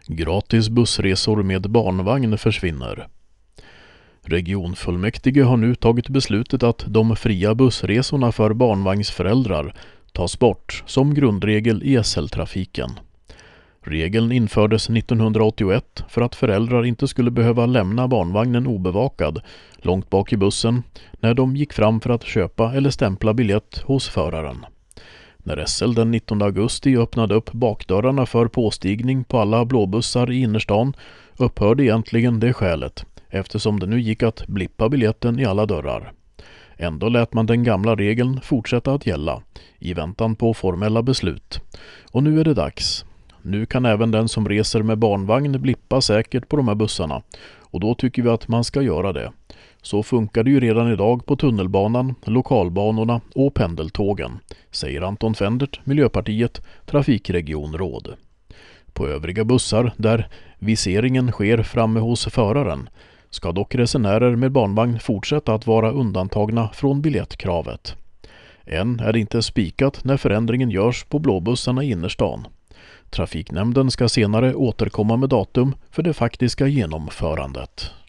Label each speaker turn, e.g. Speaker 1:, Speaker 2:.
Speaker 1: Gratis bussresor med barnvagn försvinner. Regionfullmäktige har nu tagit beslutet att de fria bussresorna för barnvagnsföräldrar tas bort som grundregel i SL-trafiken. Regeln infördes 1981 för att föräldrar inte skulle behöva lämna barnvagnen obevakad långt bak i bussen när de gick fram för att köpa eller stämpla biljett hos föraren. När SL den 19 augusti öppnade upp bakdörrarna för påstigning på alla blåbussar i innerstan upphörde egentligen det skälet, eftersom det nu gick att blippa biljetten i alla dörrar. Ändå lät man den gamla regeln fortsätta att gälla i väntan på formella beslut. Och nu är det dags. Nu kan även den som reser med barnvagn blippa säkert på de här bussarna, och då tycker vi att man ska göra det. Så funkar det ju redan idag på tunnelbanan, lokalbanorna och pendeltågen, säger Anton Fendert, Miljöpartiet, trafikregionråd. På övriga bussar, där viseringen sker framme hos föraren, ska dock resenärer med barnvagn fortsätta att vara undantagna från biljettkravet. Än är det inte spikat när förändringen görs på blåbussarna i innerstan. Trafiknämnden ska senare återkomma med datum för det faktiska genomförandet.